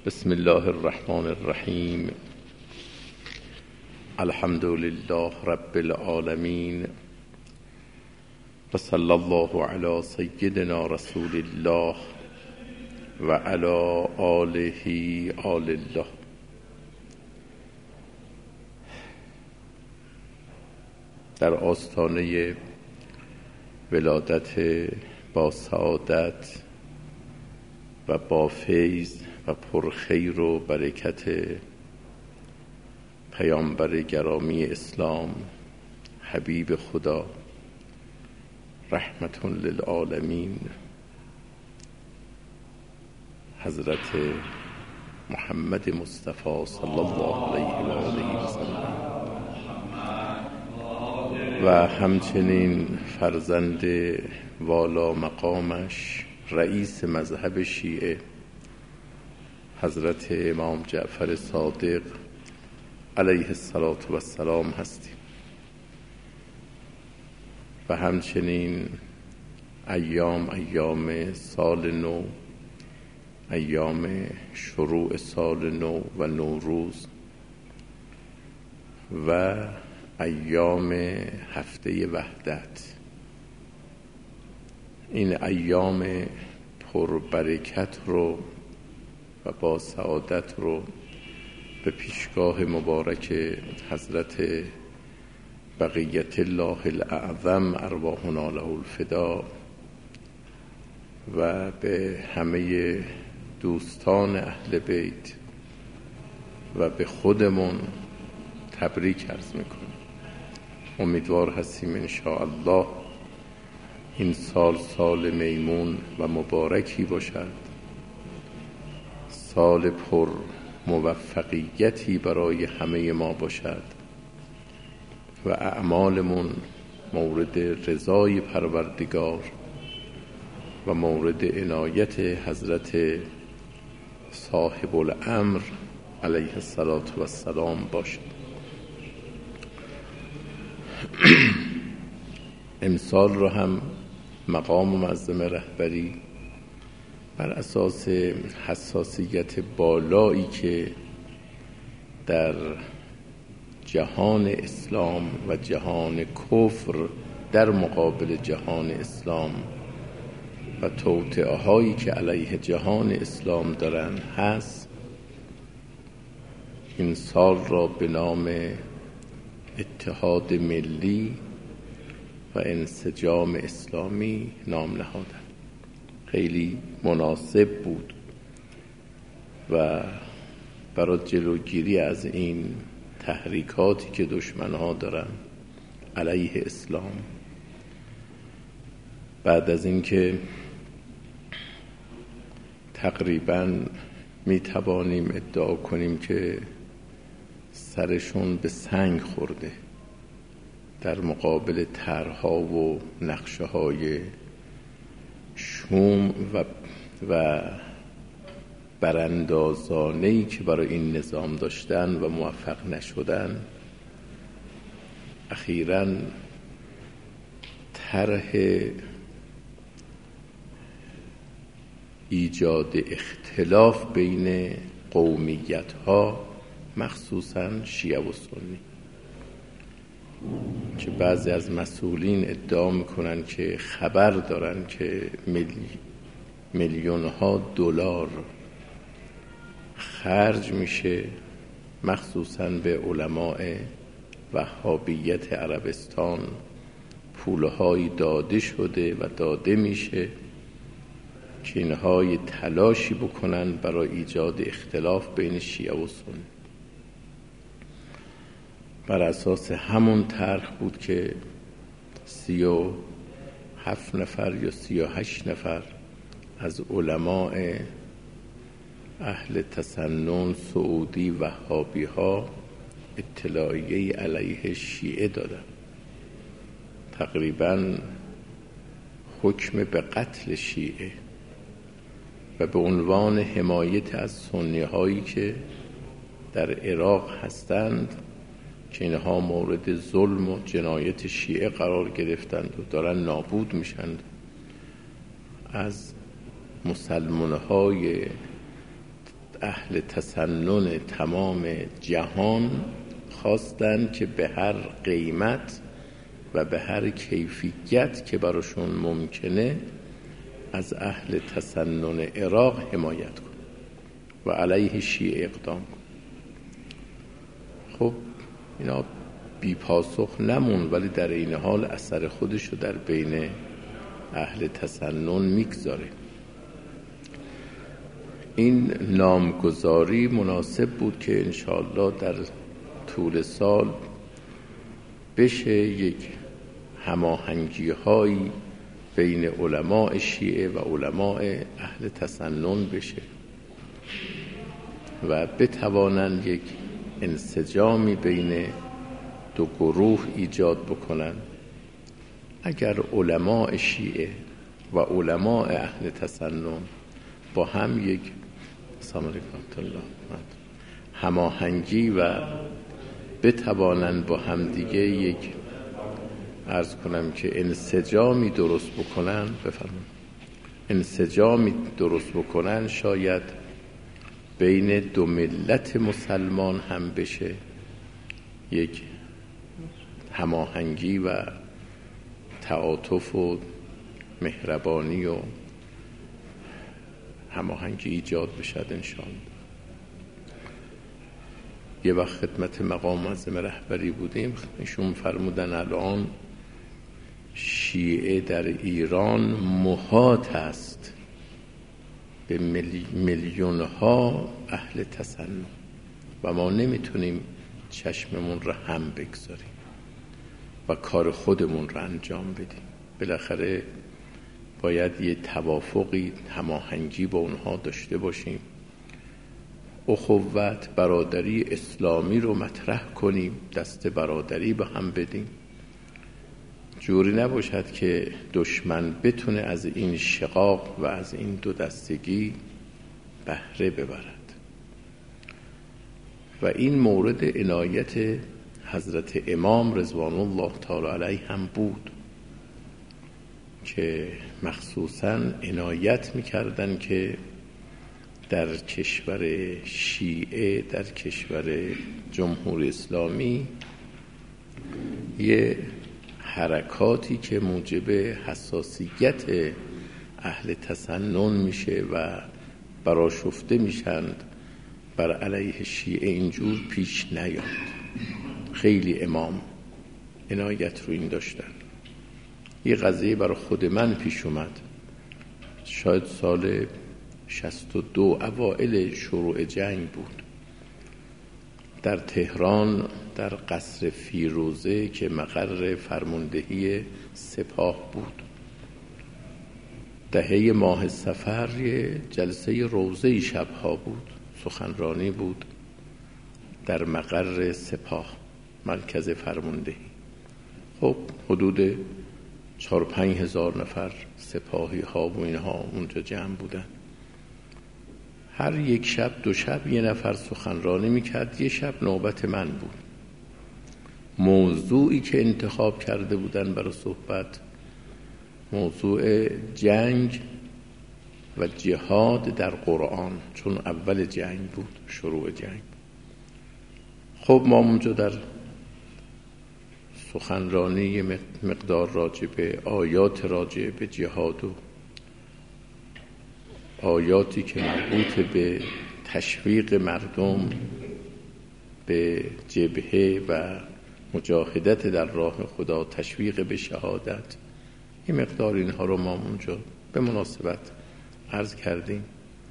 بسم الله الرحمن الرحیم. الحمد لله رب العالمین و صلی الله علی سیدنا رسول الله و علی آله آل الله. در آستانه ولادت با سعادت و با فیض و پرخیر و برکت پیامبر گرامی اسلام، حبیب خدا، رحمت للعالمین، حضرت محمد مصطفی صلی الله علیه و آله و سلم و همچنین فرزند والا مقامش، رئیس مذهب شیعه، حضرت امام جعفر صادق علیه السلام هستیم و همچنین ایام سال نو، ایام شروع سال نو و نوروز و ایام هفته وحدت، این ایام پربرکت رو و با سعادت رو به پیشگاه مبارک حضرت بقیت الله الاعظم ارواحنا له الفدا و به همه دوستان اهل بیت و به خودمون تبریک عرض میکنم. امیدوار هستیم انشاءالله این سال میمون و مبارکی باشد، سال پر موفقیتی برای همه ما باشد و اعمالمون مورد رضای پروردگار و مورد عنایت حضرت صاحب الامر علیه السلام باشد. امسال رو هم مقام معظم رهبری بر اساس حساسیت بالایی که در جهان اسلام و جهان کفر در مقابل جهان اسلام و توطئه هایی که علیه جهان اسلام دارن هست، این سال را به نام اتحاد ملی و انسجام اسلامی نام نهادن. خیلی مناسب بود و برای جلوگیری از این تحریکاتی که دشمنها دارن علیه اسلام، بعد از اینکه تقریبا می توانیم ادعا کنیم که سرشون به سنگ خورده در مقابل طرح‌ها و نقشه‌های شوم و براندازانه‌ای که برای این نظام داشتن و موفق نشدن، اخیراً طرح ایجاد اختلاف بین قومیت‌ها، مخصوصاً شیعه و سنی، که بعضی از مسئولین ادعا میکنن که خبر دارن که میلیون‌ها دلار خرج میشه مخصوصاً به علماء وهابیت عربستان، پولهایی داده شده و داده میشه که اینها یه تلاشی بکنن برای ایجاد اختلاف بین شیعه و سنی. بر اساس همون طرح بود که 37 نفر یا 38 نفر از علماء اهل تسنن سعودی وهابی ها اطلاعیه علیه شیعه دادن، تقریبا حکم به قتل شیعه و به عنوان حمایت از سنی هایی که در عراق هستند که اینها مورد ظلم و جنایت شیعه قرار گرفتند و دارن نابود میشند، از مسلمان های اهل تسنن تمام جهان خواستند که به هر قیمت و به هر کیفیت که براشون ممکنه از اهل تسنن عراق حمایت کن و علیه شیعه اقدام کن. خب اینا بی پاسخ نمون، ولی در این حال اثر خودشو در بین اهل تسنن میگذاره. این نامگذاری مناسب بود که انشاءالله در طول سال بشه یک هماهنگی هایی بین علماء شیعه و علماء اهل تسنن بشه و بتوانند یک انسجامی بین دو گروه ایجاد بکنن. اگر علماء شیعه و علماء اهل تسنن با هم یک هماهنگی و بتوانند با هم دیگه یک عرض کنم که انسجامی درست بکنن، انسجامی درست بکنن، شاید بین دو ملت مسلمان هم بشه یک هماهنگی و تعاطف و مهربانی و هماهنگی ایجاد بشد انشاءالله. یه وقت خدمت مقام معظم رهبری بودیم، ایشون فرمودن الان شیعه در ایران محاط است به میلیون ها اهل تسنن و ما نمیتونیم چشممون رو هم بگذاریم و کار خودمون رو انجام بدیم. بالاخره باید یه توافقی، هماهنگی با اونها داشته باشیم، اخوت برادری اسلامی رو مطرح کنیم، دست برادری به هم بدیم. جوری نباشد که دشمن بتونه از این شقاق و از این دو دستگی بهره ببرد. و این مورد عنایت حضرت امام رضوان الله تعالی علیه هم بود که مخصوصاً عنایت می‌کردن که در کشور شیعه، در کشور جمهوری اسلامی، یه حرکاتی که موجب حساسیت اهل تسنن میشه و برآشفته میشند بر علیه شیعه اینجور پیش نیاد. خیلی امام عنایت رو این داشتن. یه قضیه برای خود من پیش اومد، شاید سال 62 اوائل شروع جنگ بود، در تهران در قصر فیروزه که مقر فرماندهی سپاه بود. دهه ماه صفر یه جلسه روزه شبها بود، سخنرانی بود در مقر سپاه، مرکز فرماندهی. خب حدود 4-5 هزار نفر سپاهی ها و اینها اونجا جمع بودن. هر یک شب 2 شب یه نفر سخنرانی میکرد. یه شب نوبت من بود. موضوعی که انتخاب کرده بودن برای صحبت موضوع جنگ و جهاد در قرآن، چون اول جنگ بود، شروع جنگ. خب ما اونجا در سخنرانی مقدار راجع به آیات راجع به جهاد و آیاتی که مربوط به تشویق مردم به جبهه و مجاهدت در راه خدا، تشویق به شهادت، این مقدار اینها رو ما اونجا به مناسبت عرض کردیم.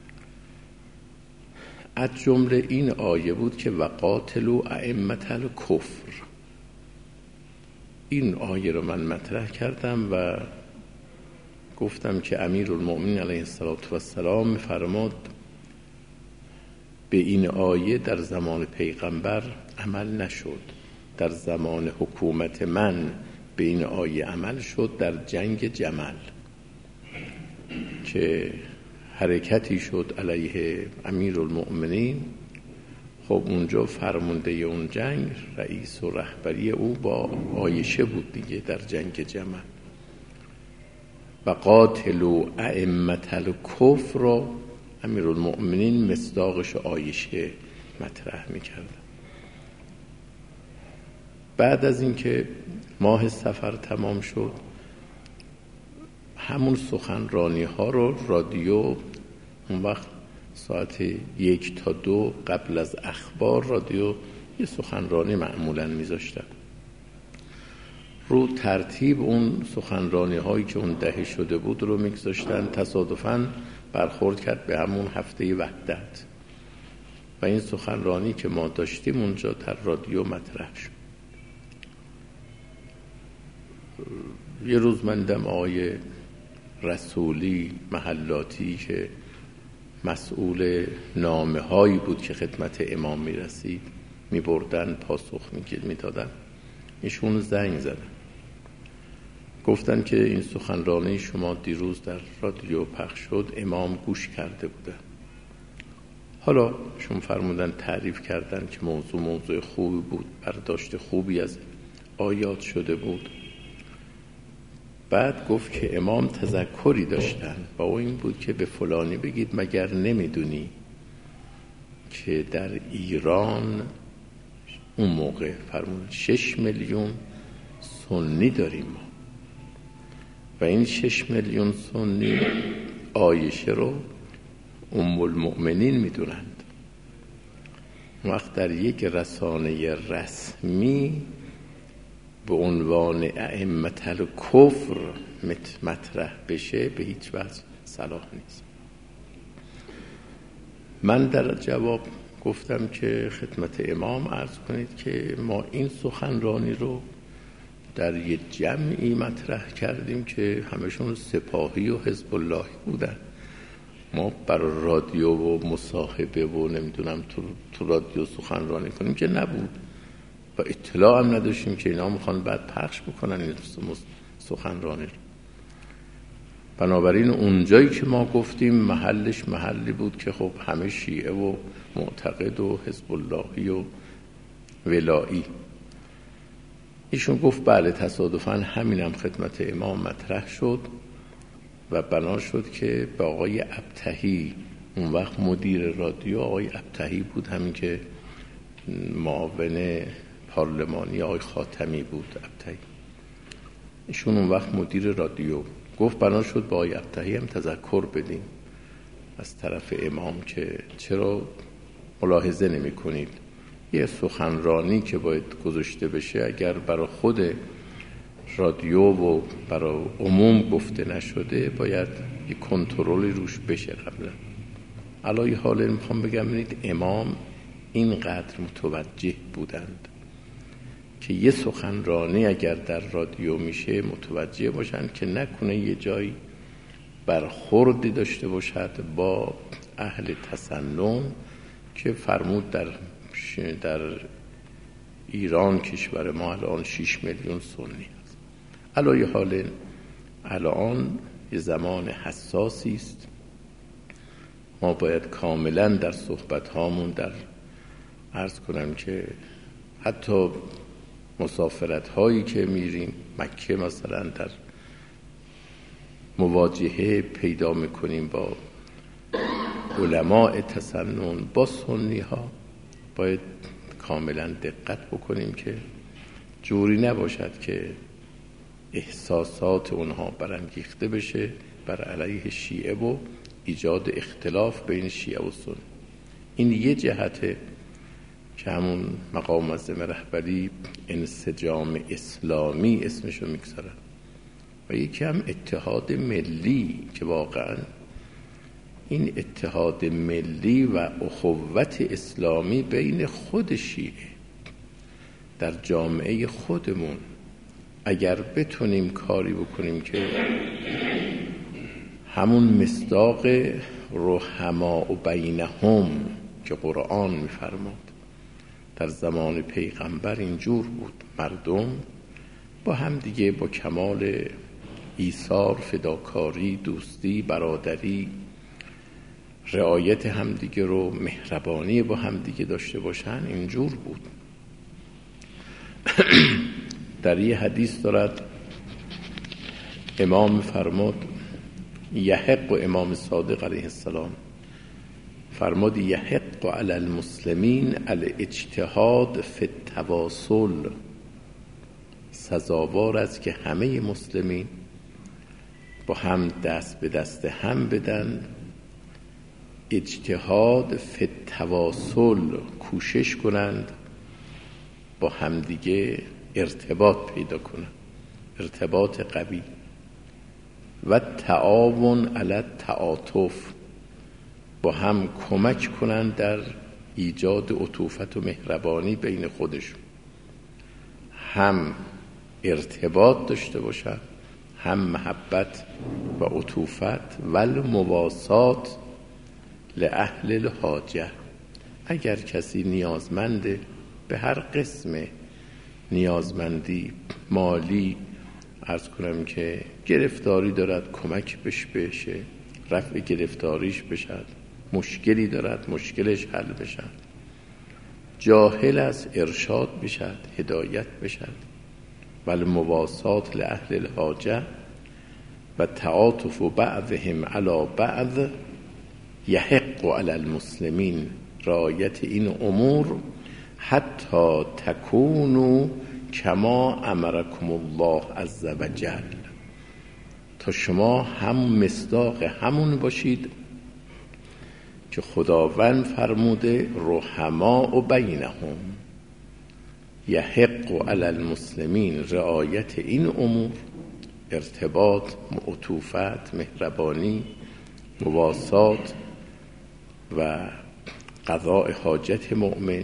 از جمله این آیه بود که وقاتلوا ائمة الکفر. این آیه رو من مطرح کردم و گفتم که امیرالمؤمنین علیه السلام فرمود به این آیه در زمان پیغمبر عمل نشد، در زمان حکومت من به این آیه عمل شد در جنگ جمل که حرکتی شد علیه امیرالمؤمنین. خب اونجا فرمانده اون جنگ، رئیس و رهبری او با عایشه بود دیگه در جنگ جمل. و قاتلوا ائمة الکفر امیرالمؤمنین مصداقش عایشه مطرح میکردن. بعد از اینکه ماه صفر تمام شد، همون سخنرانی ها رو رادیو اون وقت ساعت 1 تا 2 قبل از اخبار رادیو یه سخنرانی معمولاً میذاشتن. رو ترتیب اون سخنرانی هایی که اون دهه شده بود رو میگذاشتن. تصادفاً برخورد کرد به همون هفته وحدت و این سخنرانی که ما داشتیم اونجا در رادیو مطرح شد. یه روز من دیدم آقای رسولی محلاتی که مسئول نامه هایی بود که خدمت امام میرسید میبردن پاسخ میدادن، ایشون زنگ زدن گفتن که این سخنرانی شما دیروز در رادیو پخش شد، امام گوش کرده بودن. حالا شما فرمودن تعریف کردن که موضوع خوبی بود، برداشت خوبی از آیات شده بود. بعد گفت که امام تذکری داشتن با این بود که به فلانی بگید مگر نمیدونی که در ایران اون موقع فرمود 6 میلیون سنی داریم ما و این 6 میلیون سنی عایشه رو ام المؤمنین میدونند. وقت در یک رسانه رسمی به عنوان ائمه الکفر مطرح بشه به هیچ وجه صلاح نیست. من در جواب گفتم که خدمت امام عرض کنید که ما این سخنرانی رو در یک جمعی مطرح کردیم که همشون سپاهی و حزب الله بودن. ما برای رادیو و مصاحبه و نمیدونم تو رادیو سخنرانی کنیم که نبود و اطلاع هم نداشتیم که اینا میخوان بعد پخش بکنن این سخنرانی رو. بنابراین اونجایی که ما گفتیم محلش محلی بود که خب همه شیعه و معتقد و حزب اللهی و ولایی. ایشون گفت بله تصادفاً همینم خدمت امام مطرح شد و بنا شد که به آقای ابطحی، اون وقت مدیر رادیو آقای ابطحی بود، همین که معاون پارلمانی آقای خاتمی بود ابطحی، ایشون اون وقت مدیر رادیو، گفت بنا شد با آقای ابطحی هم تذکر بدیم از طرف امام که چرا ملاحظه نمی کنید یه سخنرانی که باید گذاشته بشه اگر برای خود رادیو و برای عموم گفته نشده باید یه کنترلی روش بشه قبلا. علای حال میخوام بگم ببینید امام اینقدر متوجه بودند که یه سخنرانی اگر در رادیو میشه متوجه باشن که نکنه یه جایی برخوردی داشته باشد با اهل تسنن که فرمود در ایران کشور ما الان 6 میلیون سنی است. علای حال الان یه زمان حساسی است، ما باید کاملا در صحبت هامون در عرض کنم که حتی مسافرت هایی که میریم مکه مثلا در مواجهه پیدا میکنیم با علماء تسنن با سنی ها باید کاملا دقت بکنیم که جوری نباشد که احساسات اونها برانگیخته بشه بر علیه شیعه و ایجاد اختلاف بین شیعه و سنی. این یه جهته که همون مقام معظم رهبری انسجام اسلامی اسمشو میگذارن و یکی هم اتحاد ملی که واقعا این اتحاد ملی و اخوت اسلامی بین خود شیعه در جامعه خودمون اگر بتونیم کاری بکنیم که همون مصداق رحماء بینهم که قرآن میفرماد در زمان پیغمبر اینجور بود، مردم با هم دیگه با کمال ایثار، فداکاری، دوستی، برادری، رعایت همدیگه رو، مهربانی با همدیگه داشته باشن، اینجور بود. در یه حدیث دارد امام فرمود، یحق و امام صادق علیه السلام فرمود یحق علی المسلمین الاجتهاد فی التواصل، سزاوار است که همه مسلمین با هم دست به دست هم بدن، اجتهاد فی التواصل، کوشش کنند با همدیگه ارتباط پیدا کنند، ارتباط قوی، و تعاون علی التعاطف، با هم کمک کنند در ایجاد عطوفت و مهربانی بین خودشون، هم ارتباط داشته باشند، هم محبت و عطوفت، و المواسات لأهل الحاجه. اگر کسی نیازمنده به هر قسم نیازمندی، مالی، عرض کنم که گرفتاری دارد کمک بشه، رفع گرفتاریش بشد، مشکلی دارد مشکلش حل بشد، جاهل است ارشاد بشد، هدایت بشد، ولی مواسات لأهل الحاجه و تعاطف بعضهم علی بعض یحق علی المسلمین، رعایت این امور حتی تکونوا کما امرکم الله عز وجل، تا شما هم مصداق همون باشید که خداوند فرموده رحماء بینهم، یحق علی المسلمین، رعایت این امور، ارتباط، عطوفت، مهربانی، مواسات و قضاء حاجت مؤمن،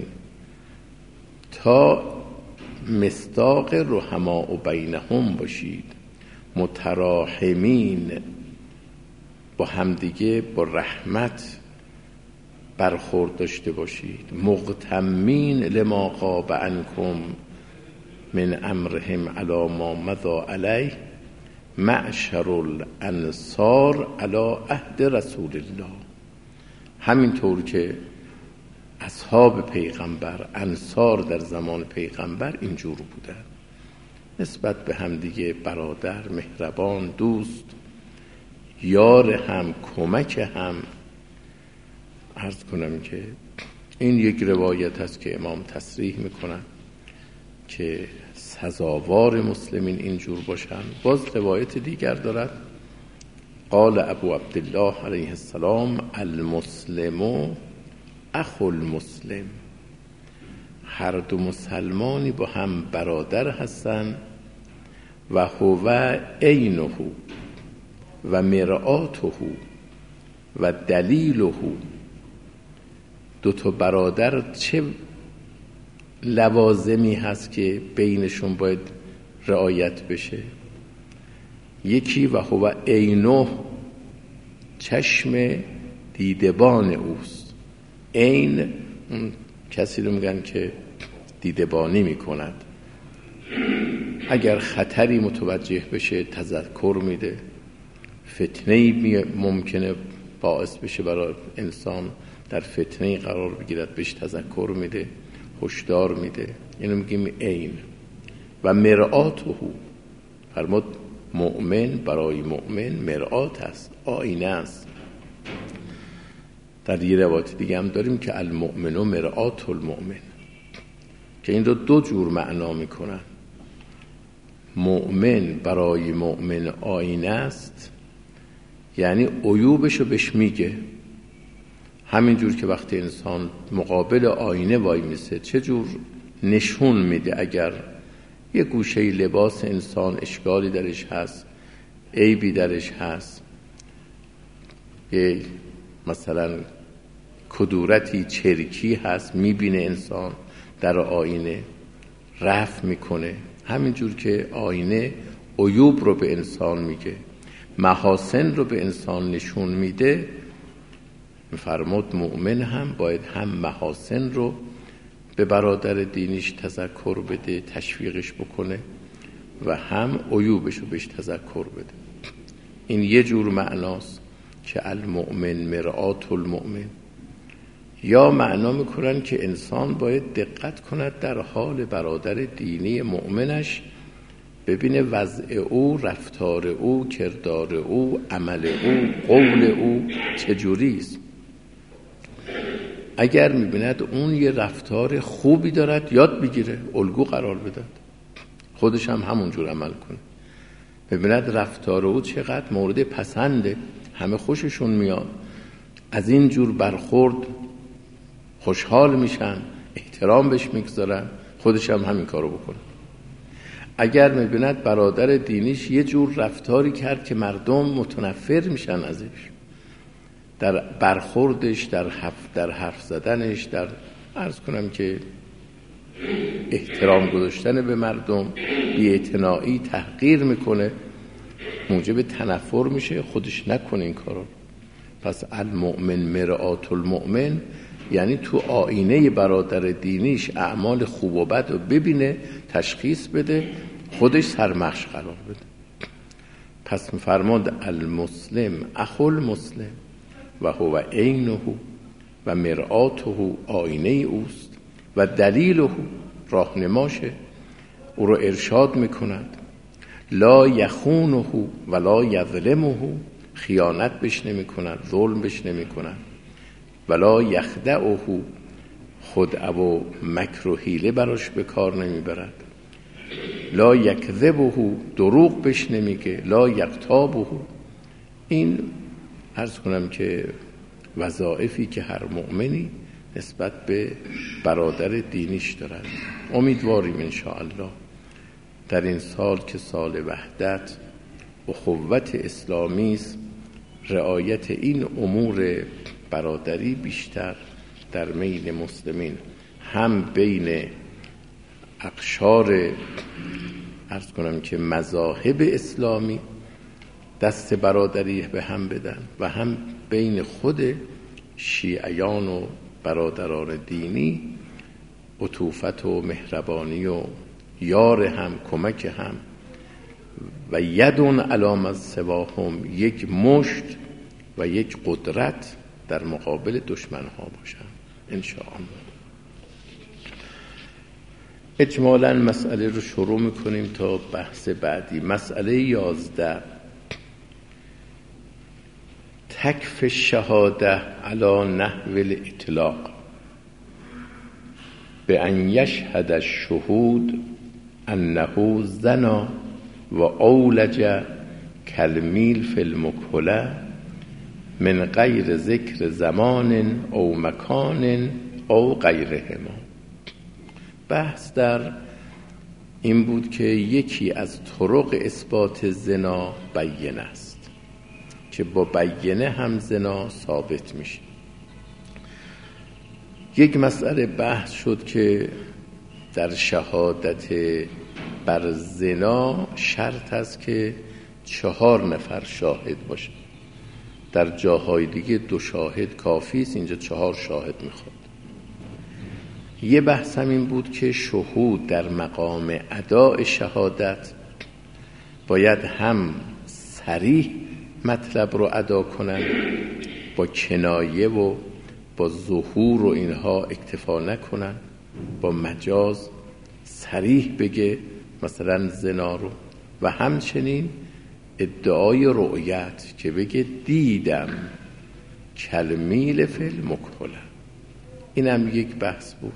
تا مصداق رحماء بینهم باشید، متراحمین، با همدیگه با رحمت برخورد داشته باشید، مغتمین لما غاب عنکم من امرهم علی ما مضى علیه معشر الانصار علی عهد رسول الله. همینطور که اصحاب پیغمبر، انصار در زمان پیغمبر اینجور بودن، نسبت به همدیگه برادر، مهربان، دوست، یار هم، کمک هم. عرض کنم که این یک روایت است که امام تصریح میکنن که سزاوار مسلمین اینجور باشن. باز روایت دیگر دارد، قال ابو عبدالله علیه السلام المسلم اخو المسلم، هر دو مسلمانی با هم برادر هستند، و هو عینه و مرآته و دلیله. دو تا برادر چه لوازمی هست که بینشون باید رعایت بشه؟ یکی و هو عینه، چشم دیدبان اوست. عین کسی رو میگن که دیدبانی میکند، اگر خطری متوجه بشه تذکر میده، فتنه‌ای ممکنه باعث بشه برای انسان در فتنه‌ای قرار بگیرد، بهش تذکر میده، هشدار میده، اینو میگیم عین. و مرآته، فرمود مؤمن برای مؤمن مرآت است، آینه است. در یه روایت دیگه هم داریم که المؤمن و مرآت المؤمن، که این رو دو جور معنا میکنن. مؤمن برای مؤمن آینه است، یعنی عیوبشو بهش میگه. همینجور که وقتی انسان مقابل آینه وای میسه چه جور نشون میده اگر یه گوشه لباس انسان اشکالی درش هست، عیبی درش هست، یه مثلا کدورتی، چرکی هست، میبینه انسان در آینه، رفع میکنه. همینجور که آینه عیوب رو به انسان میگه، محاسن رو به انسان نشون میده، فرمود مؤمن هم باید هم محاسن رو به برادر دینیش تذکر بده، تشویقش بکنه، و هم عیوبش رو بهش تذکر بده. این یه جور معناست که المؤمن مرآت المؤمن. یا معنا میکنن که انسان باید دقت کند در حال برادر دینی مؤمنش، ببینه وضع او، رفتار او، کردار او، عمل او، قول او چجوریست. اگر میبیند اون یه رفتار خوبی دارد یاد بگیره، الگو قرار بدد، خودش هم همونجور عمل کنه. ببیند رفتار او چقدر مورد پسنده، همه خوششون میاد، از این جور برخورد خوشحال میشن، احترام بهش میگذارن، خودش هم همین کارو بکنه. اگر میبیند برادر دینیش یه جور رفتاری کرد که مردم متنفر میشن ازش، در برخوردش، در حرف زدنش، در عرض کنم که احترام گذاشتن به مردم، بی‌اعتنایی، تحقیر میکنه، موجب تنفر میشه، خودش نکنه این کارو. پس المؤمن مرآت المؤمن، یعنی تو آینه برادر دینیش اعمال خوب و بد رو ببینه، تشخیص بده، خودش سرمخش قرار بده. پس می‌فرماد المسلم اخو المسلم و هو عینه و مرآته، آینه اوست و دلیله، راهنماشه، او رو ارشاد میکند. لا یخونه ولا یظلمه، خیانت بهش نمیکند، ظلم بهش نمیکند. ولا یخدعه، خدعه و مکر و حیله براش به کار نمیبرد. لا یکذبه، دروغ بهش نمیگه. لا یغتابه، این عرض کنم که وظایفی که هر مؤمنی نسبت به برادر دینیش دارد. امیدواریم انشاءالله در این سال که سال وحدت و اخوت اسلامی است، رعایت این امور برادری بیشتر در بین مسلمین، هم بین اقشار عرض کنم که مذاهب اسلامی دست برادری به هم بدن و هم بین خود شیعیان و برادران دینی عطوفت و مهربانی و یار هم، کمک هم و یدون علام از سواهم، یک مشت و یک قدرت در مقابل دشمن ها باشن انشاءالله. اجمالاً مسئله رو شروع میکنیم تا بحث بعدی. مسئله 11، تکف الشهاده علی نحو الاطلاق به ان یشهد الشهود انه زنا و اولج کالمیل فی المکحله من غیر ذکر زمان او مکان او غیرهما. بحث در این بود که یکی از طرق اثبات زنا بیینه است که با بیینه هم زنا ثابت میشه. یک مسئله بحث شد که در شهادت بر زنا شرط است که 4 نفر شاهد باشه، در جاهای دیگه 2 شاهد کافی است، اینجا 4 شاهد میخواد. یه بحث هم این بود که شهود در مقام اداء شهادت باید هم صریح مطلب رو ادا کنن، با کنایه و با ظهور و اینها اکتفا نکنن، با مجاز صریح بگه مثلا زنا رو، و همچنین ادعای رؤیت که بگه دیدم کالمیل فی المکحله. این هم یک بحث بود.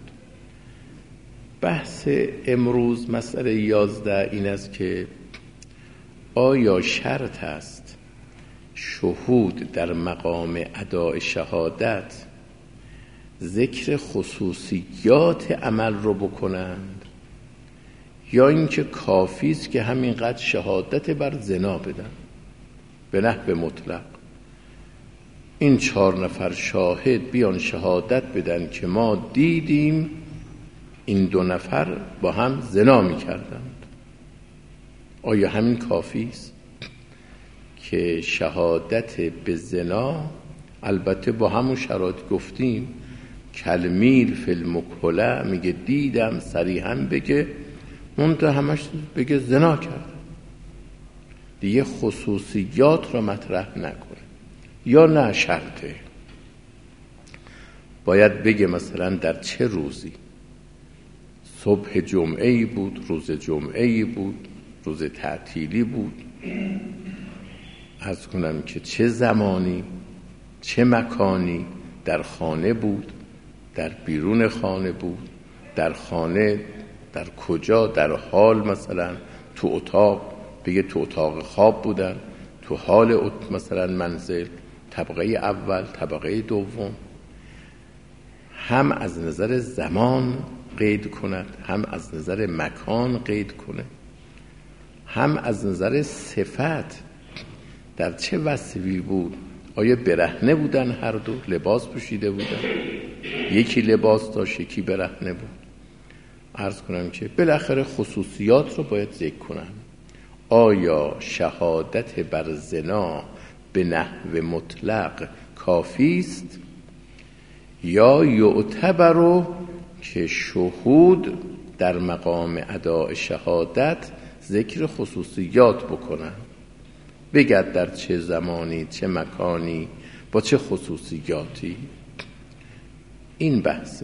بحث امروز مسئله 11 این است که آیا شرط است شهود در مقام اداء شهادت ذکر خصوصیات عمل رو بکنند، یا اینکه کافی است که همینقدر شهادت بر زنا بدن به نحو مطلق؟ این 4 نفر شاهد بیان شهادت بدن که ما دیدیم این 2 نفر با هم زنا می‌کردند. آیا همین کافی است که شهادت به زنا، البته با همون شرایط گفتیم کالمیل فی المکحله، میگه دیدم، صریحاً بگه، منتها همش بگه زنا کرد، دیگه خصوصیات رو مطرح نکنه. یا نه شرطه باید بگه مثلا در چه روزی، صبح جمعه‌ای بود، روز جمعه‌ای بود، روز تعطیلی بود، عرض کنم که چه زمانی، چه مکانی، در خانه بود در بیرون خانه بود، در خانه، در کجا، در حال، مثلا تو اتاق، بگه تو اتاق خواب بودن، تو حال مثلا منزل، طبقه اول، طبقه دوم، هم از نظر زمان قید کند، هم از نظر مکان قید کنه، هم از نظر صفت در چه وصفی بود. آیا برهنه بودن هر دو، لباس پوشیده بودن، یکی لباس داشت یکی برهنه بود. عرض کنم که بالاخره خصوصیات رو باید ذکر کنم. آیا شهادت بر زنا به نحو مطلق کافی است یا یعتبر که شهود در مقام اداء شهادت ذکر خصوصیات بکنن، بگد در چه زمانی، چه مکانی، با چه خصوصیاتی. این بحثه.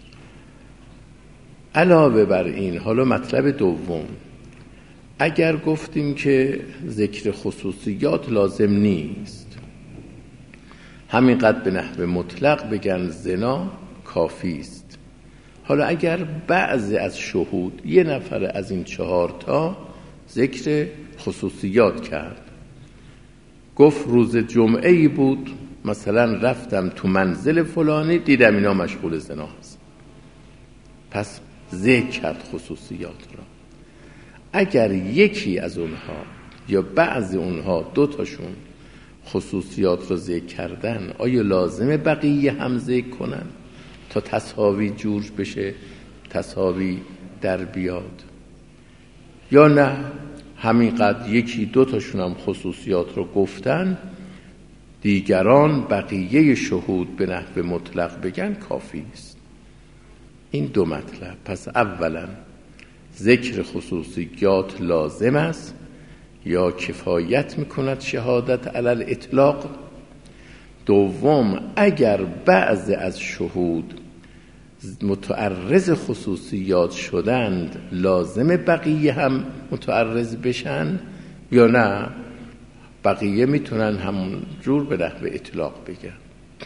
علاوه بر این، حالا مطلب دوم، اگر گفتیم که ذکر خصوصیات لازم نیست، همینقدر به نحو مطلق بگن زنا کافی است. حالا اگر بعضی از شهود، یه نفر از این 4 تا ذکر خصوصیات کرد، گفت روز جمعه‌ای بود، مثلا رفتم تو منزل فلانی دیدم اینا مشغول زنا هست، پس ذکر کرد خصوصیات را. اگر یکی از اونها یا بعضی اونها 2 تاشون خصوصیات را ذکر کردن، آیا لازمه بقیه هم ذکر کنن تا تساوی جور بشه، تساوی در بیاد، یا نه همینقدر یکی 2 تاشون هم خصوصیات رو گفتن، دیگران بقیه شهود به نحو مطلق بگن کافی است. این 2 مطلب. پس اولا ذکر خصوصیات لازم است یا کفایت میکند شهادت علی الاطلاق. دوم، اگر بعض از شهود متعرض خصوصیات شدند، لازم بقیه هم متعرض بشن یا نه بقیه میتونن همون جور به نحو اطلاق بگن.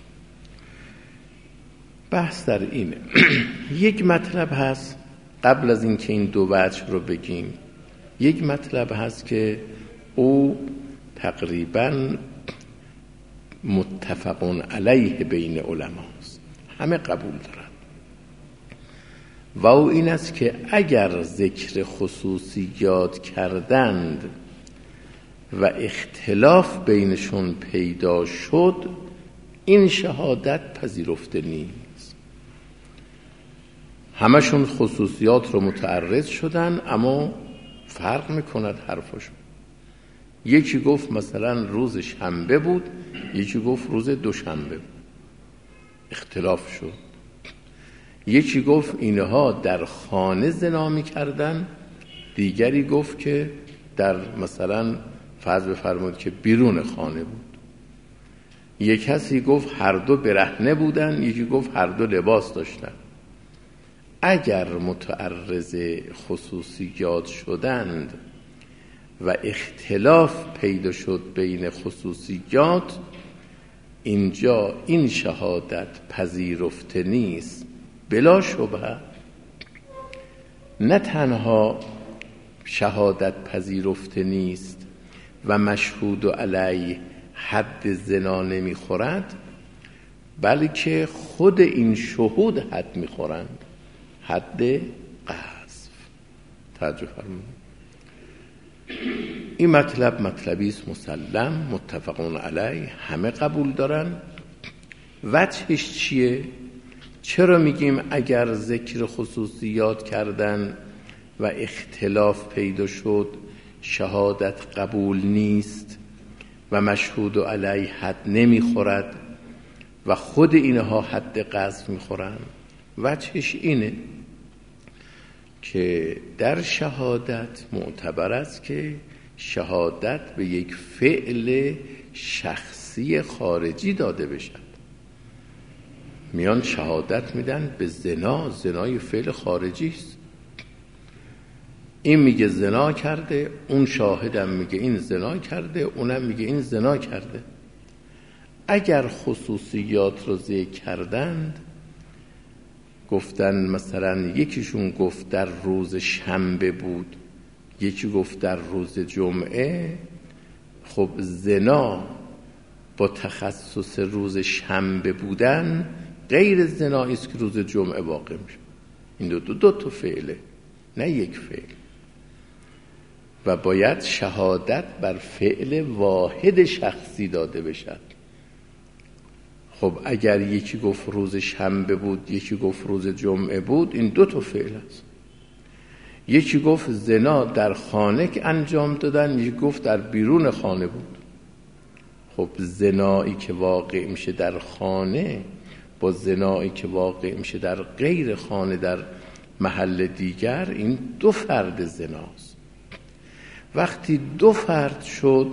بحث در اینه. یک مطلب هست قبل از اینکه این 2 وجه رو بگیم، یک مطلب هست که او تقریباً متفقون علیه بین علماست، همه قبول دارن، و او این است که اگر ذکر خصوصیات کردند و اختلاف بینشون پیدا شد، این شهادت پذیرفته نیست. همشون خصوصیات رو متعرض شدن اما فرق میکند حرفشون. یکی گفت مثلا روز شنبه بود، یکی گفت روز دوشنبه بود، اختلاف شد. یکی گفت اینها در خانه زنا میکردن، دیگری گفت که در مثلا فرض بفرمایید که بیرون خانه بود. یک کسی گفت هر دو برهنه بودن، یکی گفت هر دو لباس داشتن. اگر متعرض خصوصیات شدند و اختلاف پیدا شد بین خصوصیات، اینجا این شهادت پذیرفته نیست. بلا شبهه نه تنها شهادت پذیرفته نیست و مشهود علیه حد زنا نمیخورد، بلکه خود این شهود حد میخورند، حد قذف. توجه فرمایید. این مطلب مطلبی است مسلم، متفقون علیه، همه قبول دارن. وجهش چیه؟ چرا میگیم اگر ذکر خصوصیات کردن و اختلاف پیدا شد شهادت قبول نیست و مشهود علیه حد نمیخورد و خود اینها حد قذف میخورن؟ وجهش اینه که در شهادت معتبر است که شهادت به یک فعل شخصی خارجی داده بشد. میان شهادت میدن به زنا، زنای فعل خارجی است. این میگه زنا کرده، اون شاهدم میگه این زنا کرده، اونم میگه این زنا کرده. اگر خصوصیات رو ذکر کردند گفتن مثلا یکیشون گفت در روز شنبه بود، یکی گفت در روز جمعه، خب زنا با تخصص روز شنبه بودن غیر زنایی است که روز جمعه واقع میشه. این دو تا فعله، نه یک فعل، و باید شهادت بر فعل واحد شخصی داده بشد. خب اگر یکی گفت روز شنبه بود، یکی گفت روز جمعه بود، این دو تا فعل است. یکی گفت زنا در خانه که انجام دادن، یکی گفت در بیرون خانه بود. خب زنایی که واقع میشه در خانه با زنایی که واقع میشه در غیر خانه در محل دیگر، این دو فرد زناست. وقتی دو فرد شد،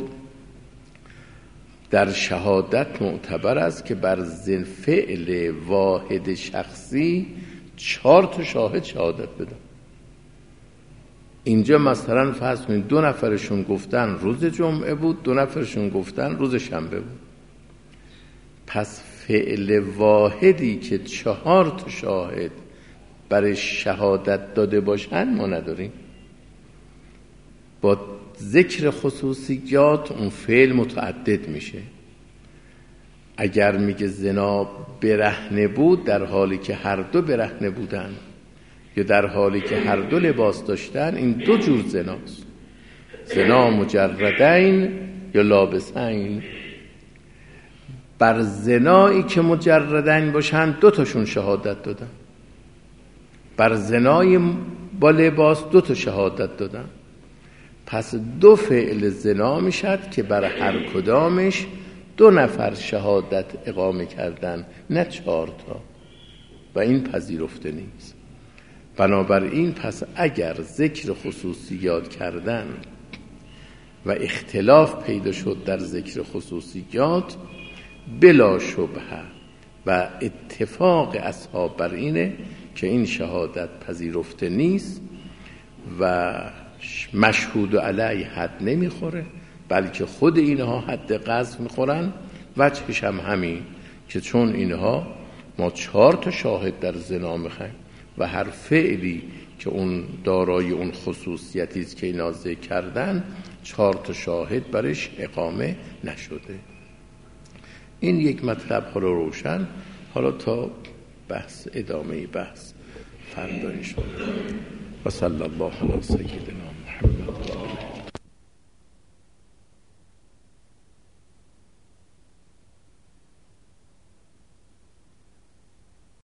در شهادت معتبر است که بر فعل واحد شخصی 4 تا شاهد شهادت بدن. اینجا مثلا فرض کنید 2 نفرشون گفتن روز جمعه بود، 2 نفرشون گفتن روز شنبه بود. پس فعل واحدی که 4 تا شاهد برای شهادت داده باشن ما نداریم. با ذکر خصوصیات اون فعل متعدد میشه. اگر میگه زنا برهنه بود، در حالی که هر دو برهنه بودن یا در حالی که هر دو لباس داشتن، این 2 جور زناست. زنا مجردین یا لابسین. بر زنایی که مجردین باشن 2 تاشون شهادت دادن، بر زنای با لباس 2 تا شهادت دادن. پس 2 فعل زنا میشد که بر هر کدامش 2 نفر شهادت اقامه کردن، نه 4 تا، و این پذیرفته نیست. بنابراین پس اگر ذکر خصوصیات کردن و اختلاف پیدا شد در ذکر خصوصیات، بلا شبهه و اتفاق اصحاب بر اینه که این شهادت پذیرفته نیست و مشهود علیه حد نمیخوره، بلکه خود اینها حد قذف میخورن. وجهش هم همین که چون اینها ما 4 تا شاهد در زنا میخوایم و هر فعلی که اون دارای اون خصوصیتی است که اینا ذکر کردن 4 تا شاهد برش اقامه نشده. این یک مطلب حالا روشن. حالا تا بحث ادامه بحث فردا ان شاء الله. و صلی الله علی سیدنا محمد.